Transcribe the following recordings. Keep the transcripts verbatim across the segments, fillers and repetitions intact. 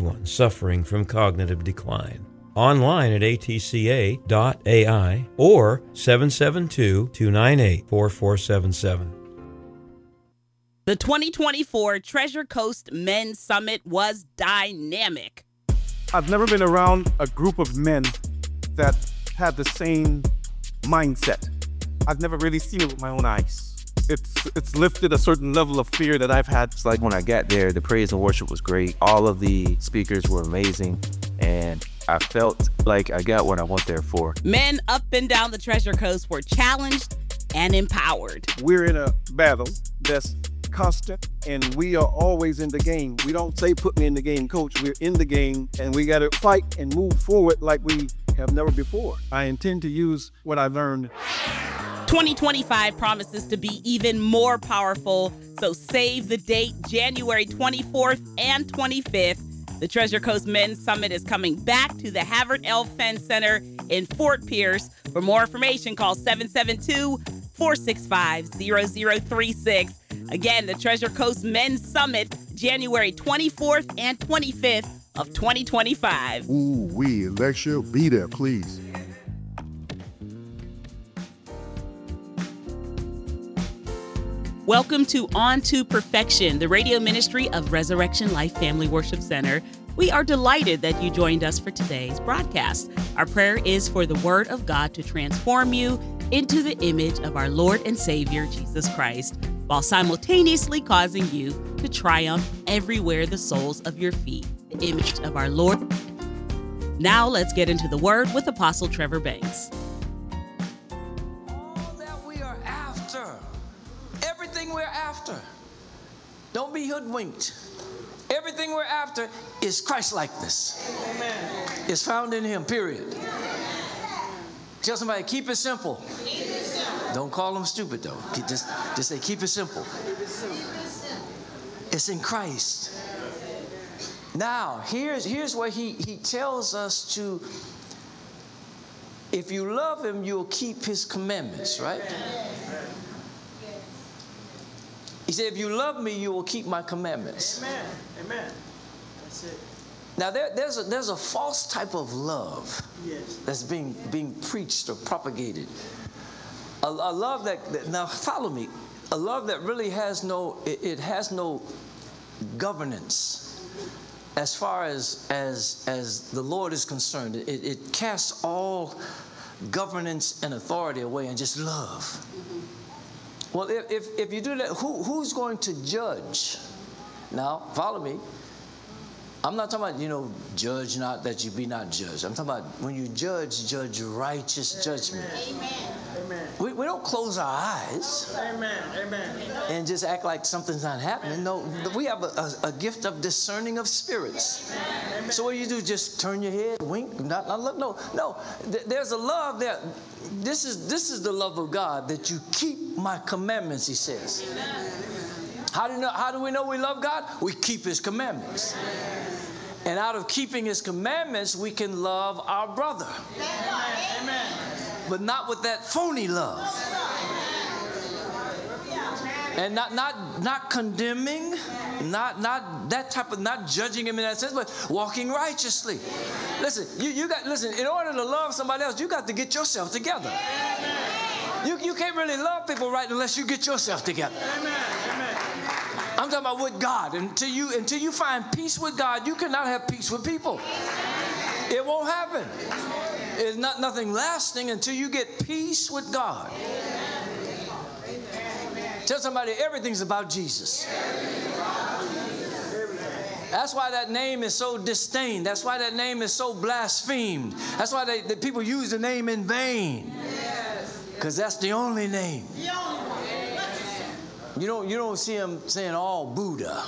anyone suffering from cognitive decline. Online at A T C A dot A I or seven seven two, two nine eight, four four seven seven. The twenty twenty-four Treasure Coast Men's Summit was dynamic. I've never been around a group of men that had the same mindset. I've never really seen it with my own eyes. It's it's lifted a certain level of fear that I've had. It's like when I got there, the praise and worship was great. All of the speakers were amazing, and I felt like I got what I went there for. Men up and down the Treasure Coast were challenged and empowered. We're in a battle that's constant, and we are always in the game. We don't say, put me in the game, coach. We're in the game, and we got to fight and move forward like we have never before. I intend to use what I've learned. twenty twenty-five promises to be even more powerful, so save the date, January twenty-fourth and twenty-fifth. The Treasure Coast Men's Summit is coming back to the Havard L. Fenn Center in Fort Pierce. For more information, call seven seven two, four six five, zero zero three six. Again, the Treasure Coast Men's Summit, January twenty-fourth and twenty-fifth of twenty twenty-five. Ooh, we, Alexia, be there, please. Welcome to On to Perfection, the radio ministry of Resurrection Life Family Worship Center. We are delighted that you joined us for today's broadcast. Our prayer is for the Word of God to transform you into the image of our Lord and Savior, Jesus Christ, while simultaneously causing you to triumph everywhere the soles of your feet, the image of our Lord. Now let's get into the Word with Apostle Trevor Banks. All that we are after, everything we're after, don't be hoodwinked. Everything we're after is Christ-likeness. Amen. It's found in Him, period. Tell somebody, keep it simple. Keep it simple. Don't call them stupid, though. Just, just say, keep it simple. Keep it simple. It's in Christ. Now, here's, here's where he, he tells us to, if you love Him, you'll keep His commandments, right? He said, if you love me, you will keep my commandments. Amen. Amen. That's it. Now, there, there's, a, there's a false type of love Yes. that's being, being preached or propagated. A, a love that, that, now follow me, a love that really has no, it, it has no governance as far as, as, as the Lord is concerned. It, it casts all governance and authority away and just love. Mm-hmm. Well, if, if, if you do that, who, who's going to judge? Now, follow me. I'm not talking about, you know, judge not that you be not judged. I'm talking about when you judge, judge righteous judgment. Amen. Amen. We, we don't close our eyes. Amen. Amen. And just act like something's not happening. No, we have a, a, a gift of discerning of spirits. Amen. So what do you do? Just turn your head, wink, not, not look. No, no. There's a love there. This is this is the love of God, that you keep my commandments, He says. How do you know? How do we know we love God? We keep His commandments. And out of keeping His commandments, we can love our brother. Amen. But not with that phony love. And not not not condemning, not not that type of, not judging him in that sense, but walking righteously. Listen, you, you got listen, in order to love somebody else, you got to get yourself together. You you can't really love people right unless you get yourself together. I'm talking about with God. Until you until you find peace with God, you cannot have peace with people. It won't happen. It's not nothing lasting until you get peace with God. Tell somebody, everything's about Jesus. That's why that name is so disdained. That's why that name is so blasphemed. That's why they, the people use the name in vain. Because that's the only name. You don't, you don't see them saying all Buddha.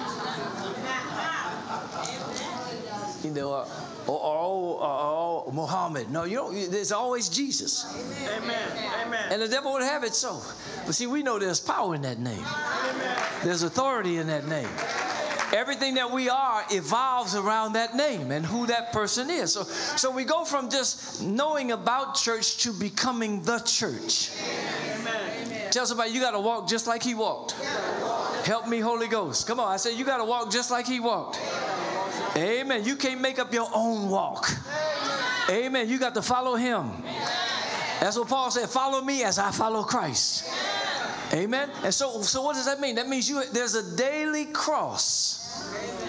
You know, or, or, or, or, or Muhammad. No, you don't. There's always Jesus. Amen. Amen. And the devil would have it so. But see, we know there's power in that name. There's authority in that name. Everything that we are evolves around that name and who that person is. So, so we go from just knowing about church to becoming the church. Amen. Tell somebody, you got to walk just like He walked. Help me, Holy Ghost. Come on, I said you got to walk just like He walked. Amen. You can't make up your own walk. Amen. You got to follow him. That's what Paul said. Follow me as I follow Christ. Amen. And so, so what does that mean? That means you there's a daily cross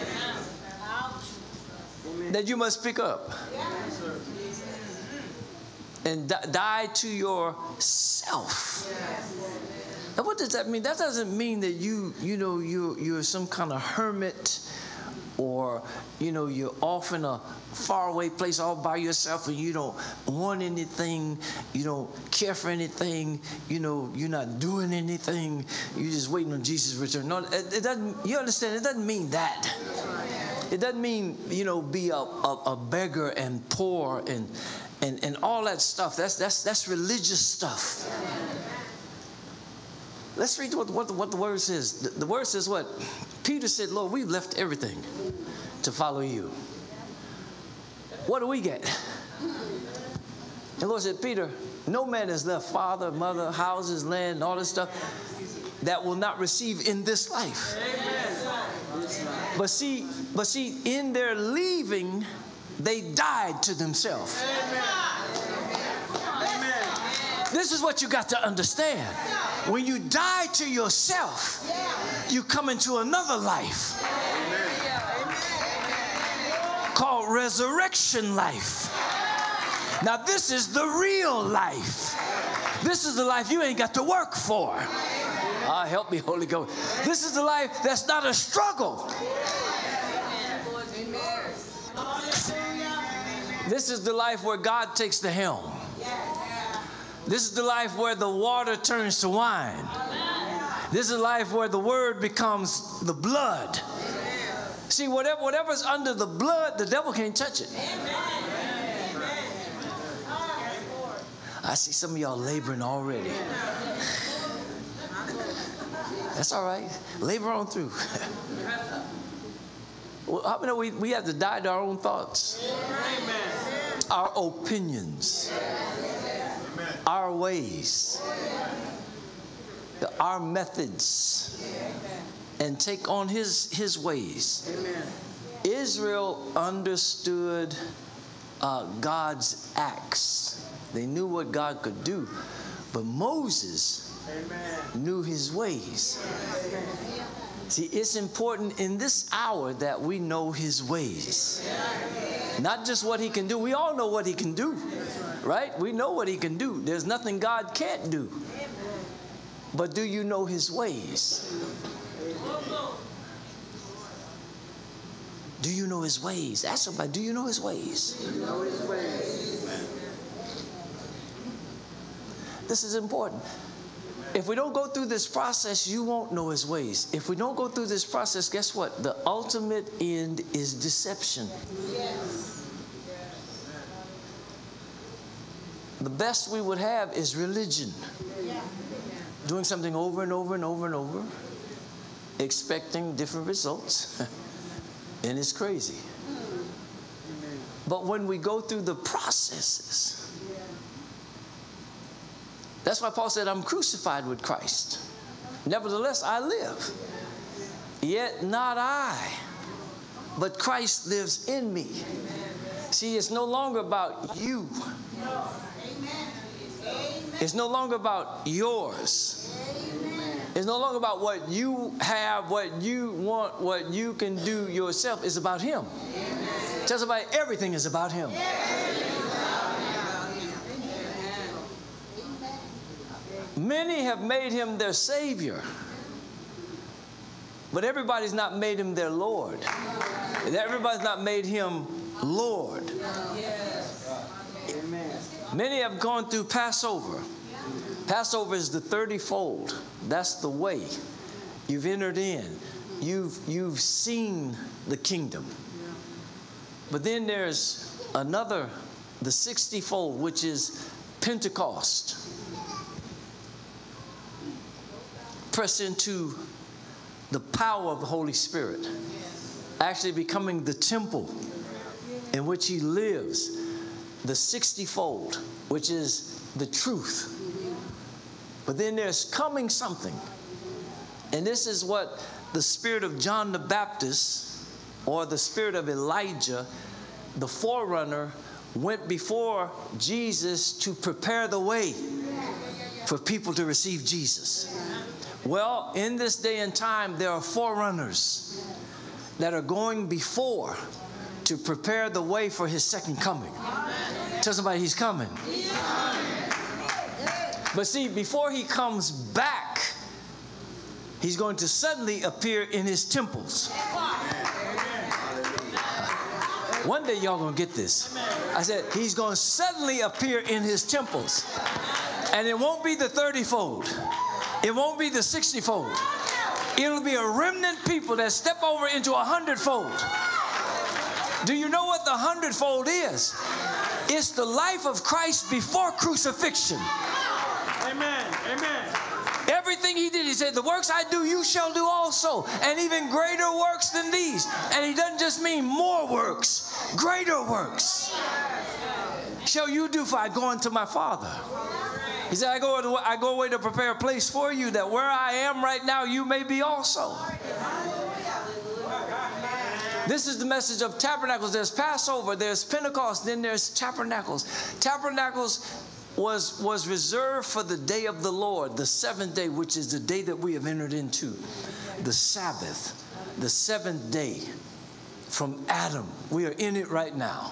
that you must pick up and die, die to yourself. Now, what does that mean? That doesn't mean that you, you know, you you're some kind of hermit, or you know, you're off in a faraway place all by yourself and you don't want anything, you don't care for anything, you know, you're not doing anything, you're just waiting on Jesus' return. No, it, it doesn't. You understand? It doesn't mean that. It doesn't mean, you know, be a, a, a beggar and poor and and and all that stuff. That's that's that's religious stuff. Let's read what, what, what the word says. The, the word says what? Peter said, Lord, we've left everything to follow you. What do we get? And the Lord said, Peter, no man has left father, mother, houses, land, all this stuff that will not receive in this life. But see, but see, in their leaving, they died to themselves. This is what you got to understand. When you die to yourself, you come into another life called resurrection life. Now, this is the real life. This is the life you ain't got to work for. Ah, help me, Holy Ghost. This is the life that's not a struggle. This is the life where God takes the helm. This is the life where the water turns to wine. This is a life where the word becomes the blood. See, whatever, whatever's under the blood, the devil can't touch it. I see some of y'all laboring already. That's all right. Labor on through. Well, how many know we, we have to die to our own thoughts, our opinions, our ways, our methods, and take on his, his ways. Israel understood uh, God's acts. They knew what God could do. But Moses knew his ways. See, it's important in this hour that we know his ways. Not just what he can do. We all know what he can do, right? We know what he can do. There's nothing God can't do. But do you know his ways? Do you know his ways? Ask somebody, do you know his ways? Do you know his ways? This is important. If we don't go through this process, you won't know his ways. If we don't go through this process, guess what? The ultimate end is deception. Yes. The best we would have is religion. Doing something over and over and over and over, expecting different results. And it's crazy. But when we go through the processes, that's why Paul said, I'm crucified with Christ. Nevertheless, I live. Yet not I, but Christ lives in me. See, it's no longer about you. It's no longer about yours. It's no longer about what you have, what you want, what you can do yourself. It's about him. Tell somebody, everything is about him. Many have made him their Savior, but everybody's not made him their Lord. Everybody's not made him Lord. Many have gone through Passover. Passover is the thirty-fold. That's the way. You've entered in. You've, you've seen the kingdom. But then there's another, the sixty-fold, which is Pentecost. Press into the power of the Holy Spirit, actually becoming the temple in which he lives, the sixty-fold, which is the truth. But then there's coming something, and this is what the spirit of John the Baptist or the spirit of Elijah, the forerunner, went before Jesus to prepare the way for people to receive Jesus. Well, in this day and time, there are forerunners that are going before to prepare the way for his second coming. Tell somebody he's coming. But see, before he comes back, he's going to suddenly appear in his temples. One day y'all gonna get this. I said, he's gonna suddenly appear in his temples. And it won't be the thirty-fold. It won't be the sixty-fold. It'll be a remnant people that step over into a hundredfold. Do you know what the hundredfold is? It's the life of Christ before crucifixion. Amen. Amen. Everything he did, he said, the works I do, you shall do also, and even greater works than these. And he doesn't just mean more works, greater works shall you do, for I go unto my Father. He said, I go, I go away to prepare a place for you, that where I am right now, you may be also. This is the message of tabernacles. There's Passover, there's Pentecost, then there's tabernacles. Tabernacles was, was reserved for the day of the Lord, the seventh day, which is the day that we have entered into. The Sabbath, the seventh day from Adam. We are in it right now.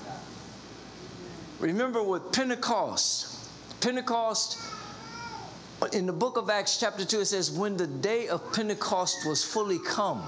Remember with Pentecost, Pentecost, in the book of Acts chapter two, it says, when the day of Pentecost was fully come.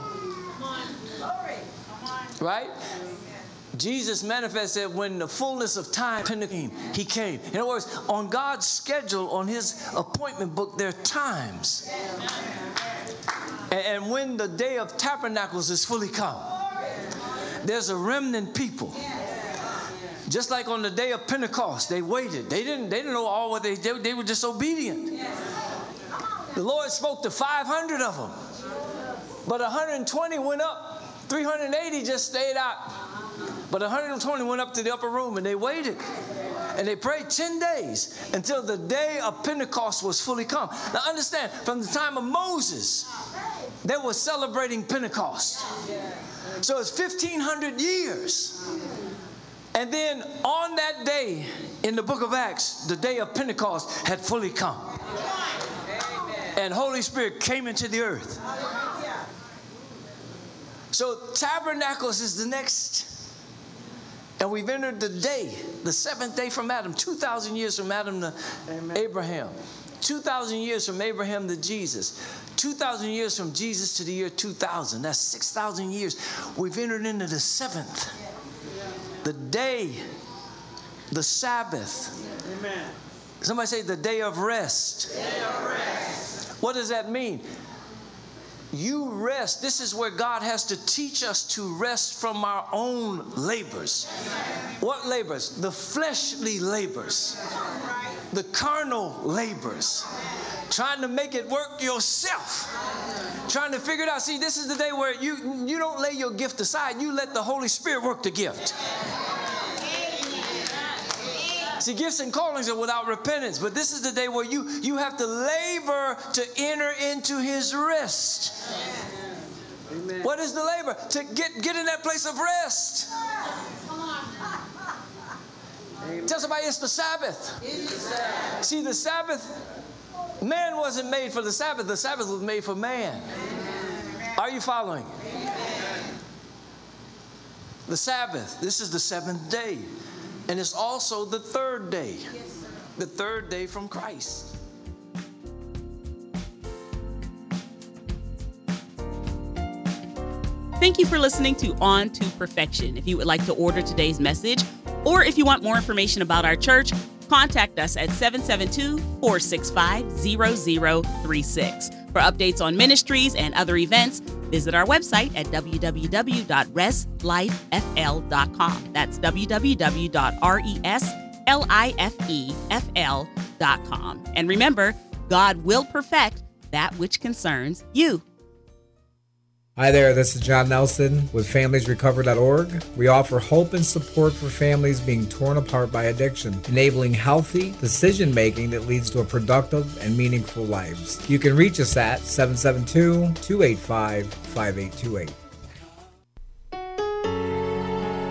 Right? Jesus manifested when the fullness of time came. He came. In other words, on God's schedule, on his appointment book, there are times. And, and when the day of tabernacles is fully come, there's a remnant people. Just like on the day of Pentecost, they waited. They didn't, they didn't know all what they did. They were just obedient. The Lord spoke to five hundred of them. But one hundred twenty went up. three hundred eighty just stayed out. But one hundred twenty went up to the upper room and they waited. And they prayed ten days until the day of Pentecost was fully come. Now understand, from the time of Moses, they were celebrating Pentecost. So it's fifteen hundred years. And then on that day, in the book of Acts, the day of Pentecost had fully come. And Holy Spirit came into the earth. So tabernacles is the next. And we've entered the day, the seventh day from Adam, two thousand years from Adam to Amen. Abraham. two thousand years from Abraham to Jesus. two thousand years from Jesus to the year two thousand. That's six thousand years. We've entered into the seventh. The day, the Sabbath. Amen. Somebody say the day of rest. Day of rest. What does that mean? You rest. This is where God has to teach us to rest from our own labors. What labors? The fleshly labors. The carnal labors. Trying to make it work yourself. Trying to figure it out. See, this is the day where you, you don't lay your gift aside. You let the Holy Spirit work the gift. See, gifts and callings are without repentance, but this is the day where you, you have to labor to enter into his rest. Amen. What is the labor? To get, get in that place of rest. Amen. Tell somebody it's the Sabbath. It's the Sabbath. See, the Sabbath, man wasn't made for the Sabbath. The Sabbath was made for man. Amen. Are you following? Amen. The Sabbath, this is the seventh day. And it's also the third day, yes, the third day from Christ. Thank you for listening to On to Perfection. If you would like to order today's message, or if you want more information about our church, contact us at seven seven two, four six five, zero zero three six. For updates on ministries and other events, visit our website at w w w dot rest life f l dot com. That's w w w dot rest life f l dot com. And remember, God will perfect that which concerns you. Hi there, this is John Nelson with families recover dot org. We offer hope and support for families being torn apart by addiction, enabling healthy decision-making that leads to a productive and meaningful lives. You can reach us at seven seven two, two eight five, five eight two eight.